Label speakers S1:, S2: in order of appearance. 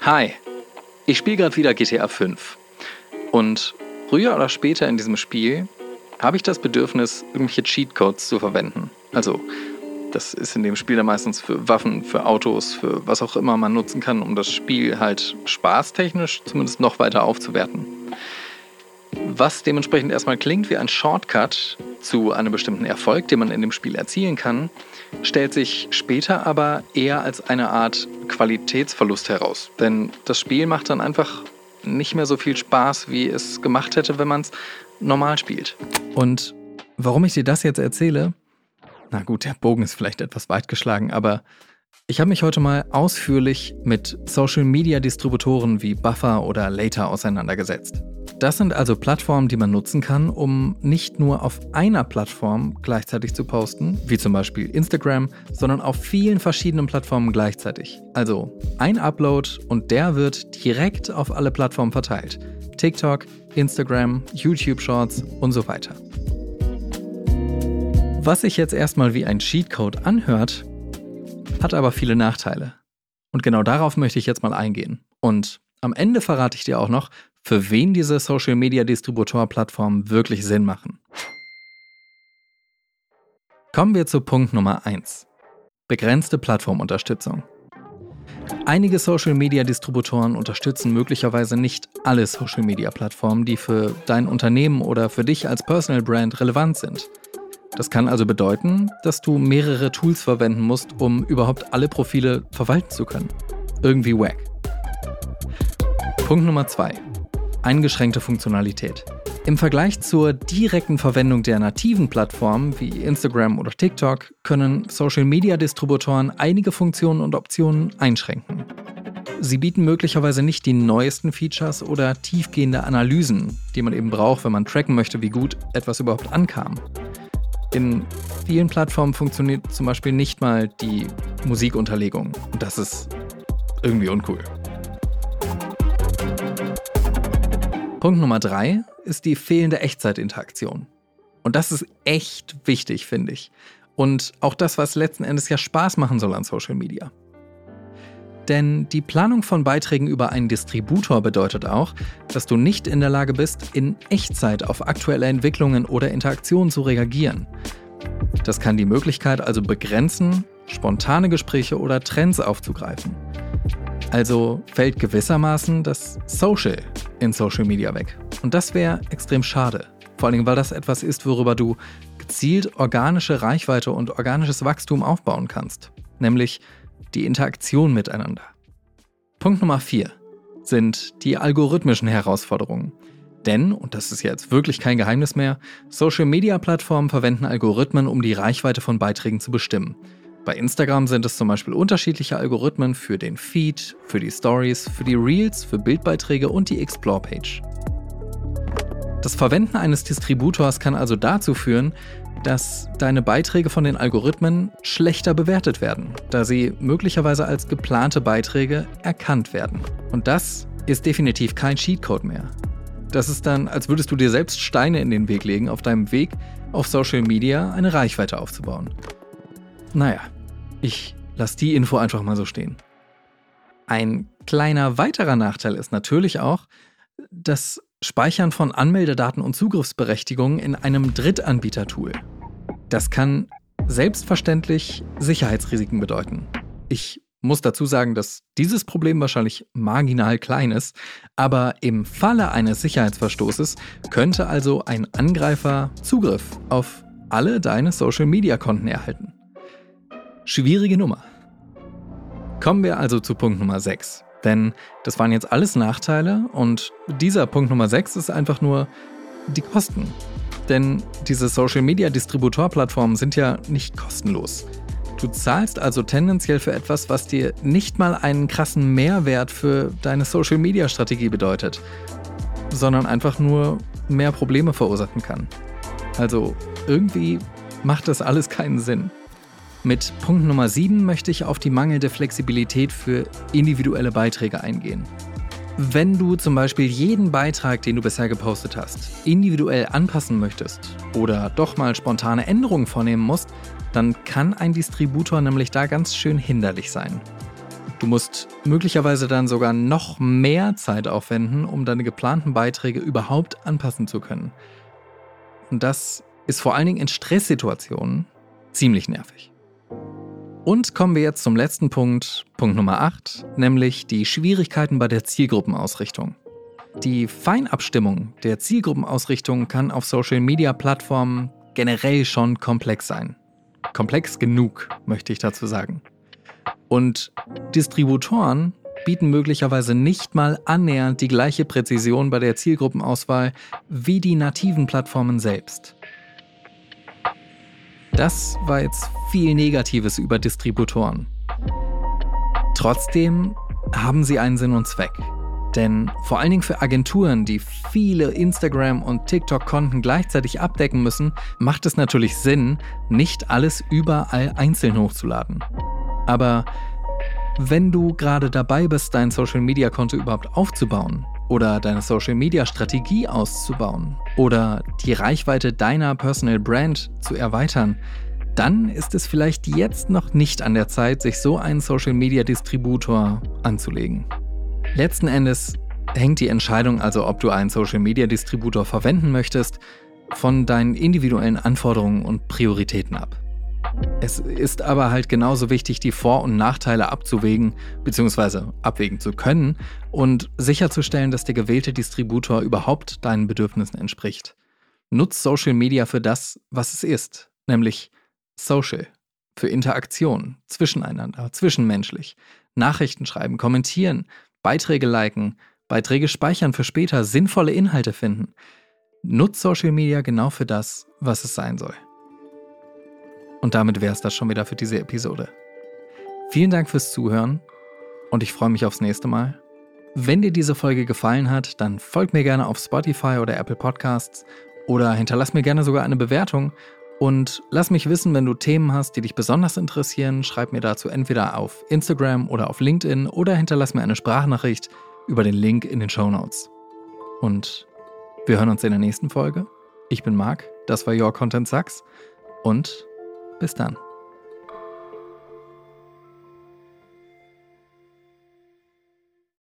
S1: Hi, ich spiele gerade wieder GTA 5 und früher oder später in diesem Spiel habe ich das Bedürfnis, irgendwelche Cheatcodes zu verwenden. Also, das ist in dem Spiel dann meistens für Waffen, für Autos, für was auch immer man nutzen kann, um das Spiel halt spaßtechnisch zumindest noch weiter aufzuwerten. Was dementsprechend erstmal klingt wie ein Shortcut zu einem bestimmten Erfolg, den man in dem Spiel erzielen kann, stellt sich später aber eher als eine Art Qualitätsverlust heraus. Denn das Spiel macht dann einfach nicht mehr so viel Spaß, wie es gemacht hätte, wenn man es normal spielt. Und warum ich dir das jetzt erzähle? Na gut, der Bogen ist vielleicht etwas weit geschlagen, aber ich habe mich heute mal ausführlich mit Social-Media-Distributoren wie Buffer oder Later auseinandergesetzt. Das sind also Plattformen, die man nutzen kann, um nicht nur auf einer Plattform gleichzeitig zu posten, wie zum Beispiel Instagram, sondern auf vielen verschiedenen Plattformen gleichzeitig. Also ein Upload und der wird direkt auf alle Plattformen verteilt. TikTok, Instagram, YouTube Shorts und so weiter. Was sich jetzt erstmal wie ein Cheatcode anhört, hat aber viele Nachteile. Und genau darauf möchte ich jetzt mal eingehen. Und am Ende verrate ich dir auch noch, für wen diese Social-Media-Distributor-Plattformen wirklich Sinn machen. Kommen wir zu Punkt Nummer 1. Begrenzte Plattformunterstützung. Einige Social-Media-Distributoren unterstützen möglicherweise nicht alle Social-Media-Plattformen, die für dein Unternehmen oder für dich als Personal Brand relevant sind. Das kann also bedeuten, dass du mehrere Tools verwenden musst, um überhaupt alle Profile verwalten zu können. Irgendwie wack. Punkt Nummer 2. Eingeschränkte Funktionalität. Im Vergleich zur direkten Verwendung der nativen Plattformen wie Instagram oder TikTok können Social-Media-Distributoren einige Funktionen und Optionen einschränken. Sie bieten möglicherweise nicht die neuesten Features oder tiefgehende Analysen, die man eben braucht, wenn man tracken möchte, wie gut etwas überhaupt ankam. In vielen Plattformen funktioniert zum Beispiel nicht mal die Musikunterlegung. Und das ist irgendwie uncool. Punkt Nummer 3 ist die fehlende Echtzeitinteraktion. Und das ist echt wichtig, finde ich. Und auch das, was letzten Endes ja Spaß machen soll an Social Media. Denn die Planung von Beiträgen über einen Distributor bedeutet auch, dass du nicht in der Lage bist, in Echtzeit auf aktuelle Entwicklungen oder Interaktionen zu reagieren. Das kann die Möglichkeit also begrenzen, spontane Gespräche oder Trends aufzugreifen. Also fällt gewissermaßen das Social in Social Media weg. Und das wäre extrem schade. Vor allem, weil das etwas ist, worüber du gezielt organische Reichweite und organisches Wachstum aufbauen kannst. Nämlich die Interaktion miteinander. Punkt Nummer 4 sind die algorithmischen Herausforderungen. Denn, und das ist jetzt wirklich kein Geheimnis mehr, Social-Media-Plattformen verwenden Algorithmen, um die Reichweite von Beiträgen zu bestimmen. Bei Instagram sind es zum Beispiel unterschiedliche Algorithmen für den Feed, für die Stories, für die Reels, für Bildbeiträge und die Explore-Page. Das Verwenden eines Distributors kann also dazu führen, dass deine Beiträge von den Algorithmen schlechter bewertet werden, da sie möglicherweise als geplante Beiträge erkannt werden. Und das ist definitiv kein Cheatcode mehr. Das ist dann, als würdest du dir selbst Steine in den Weg legen, auf deinem Weg auf Social Media eine Reichweite aufzubauen. Naja, ich lasse die Info einfach mal so stehen. Ein kleiner weiterer Nachteil ist natürlich auch das Speichern von Anmeldedaten und Zugriffsberechtigungen in einem Drittanbieter-Tool. Das kann selbstverständlich Sicherheitsrisiken bedeuten. Ich muss dazu sagen, dass dieses Problem wahrscheinlich marginal klein ist, aber im Falle eines Sicherheitsverstoßes könnte also ein Angreifer Zugriff auf alle deine Social-Media-Konten erhalten. Schwierige Nummer. Kommen wir also zu Punkt Nummer 6. Denn das waren jetzt alles Nachteile und dieser Punkt Nummer 6 ist einfach nur die Kosten. Denn diese Social-Media-Distributor-Plattformen sind ja nicht kostenlos. Du zahlst also tendenziell für etwas, was dir nicht mal einen krassen Mehrwert für deine Social-Media-Strategie bedeutet, sondern einfach nur mehr Probleme verursachen kann. Also irgendwie macht das alles keinen Sinn. Mit Punkt Nummer 7 möchte ich auf die mangelnde Flexibilität für individuelle Beiträge eingehen. Wenn du zum Beispiel jeden Beitrag, den du bisher gepostet hast, individuell anpassen möchtest oder doch mal spontane Änderungen vornehmen musst, dann kann ein Distributor nämlich da ganz schön hinderlich sein. Du musst möglicherweise dann sogar noch mehr Zeit aufwenden, um deine geplanten Beiträge überhaupt anpassen zu können. Und das ist vor allen Dingen in Stresssituationen ziemlich nervig. Und kommen wir jetzt zum letzten Punkt, Punkt Nummer 8, nämlich die Schwierigkeiten bei der Zielgruppenausrichtung. Die Feinabstimmung der Zielgruppenausrichtung kann auf Social-Media-Plattformen generell schon komplex sein. Komplex genug, möchte ich dazu sagen. Und Distributoren bieten möglicherweise nicht mal annähernd die gleiche Präzision bei der Zielgruppenauswahl wie die nativen Plattformen selbst. Das war jetzt viel Negatives über Distributoren. Trotzdem haben sie einen Sinn und Zweck. Denn vor allen Dingen für Agenturen, die viele Instagram- und TikTok-Konten gleichzeitig abdecken müssen, macht es natürlich Sinn, nicht alles überall einzeln hochzuladen. Aber wenn du gerade dabei bist, dein Social-Media-Konto überhaupt aufzubauen oder deine Social-Media-Strategie auszubauen oder die Reichweite deiner Personal Brand zu erweitern, dann ist es vielleicht jetzt noch nicht an der Zeit, sich so einen Social-Media-Distributor anzulegen. Letzten Endes hängt die Entscheidung also, ob du einen Social-Media-Distributor verwenden möchtest, von deinen individuellen Anforderungen und Prioritäten ab. Es ist aber halt genauso wichtig, die Vor- und Nachteile abzuwägen bzw. abwägen zu können und sicherzustellen, dass der gewählte Distributor überhaupt deinen Bedürfnissen entspricht. Nutz Social Media für das, was es ist, nämlich Social, für Interaktion, zwischeneinander, zwischenmenschlich, Nachrichten schreiben, kommentieren, Beiträge liken, Beiträge speichern für später, sinnvolle Inhalte finden. Nutz Social Media genau für das, was es sein soll. Und damit wäre es das schon wieder für diese Episode. Vielen Dank fürs Zuhören und ich freue mich aufs nächste Mal. Wenn dir diese Folge gefallen hat, dann folg mir gerne auf Spotify oder Apple Podcasts oder hinterlass mir gerne sogar eine Bewertung und lass mich wissen, wenn du Themen hast, die dich besonders interessieren. Schreib mir dazu entweder auf Instagram oder auf LinkedIn oder hinterlass mir eine Sprachnachricht über den Link in den Shownotes. Und wir hören uns in der nächsten Folge. Ich bin Marc, das war Your Content Sucks und bis dann.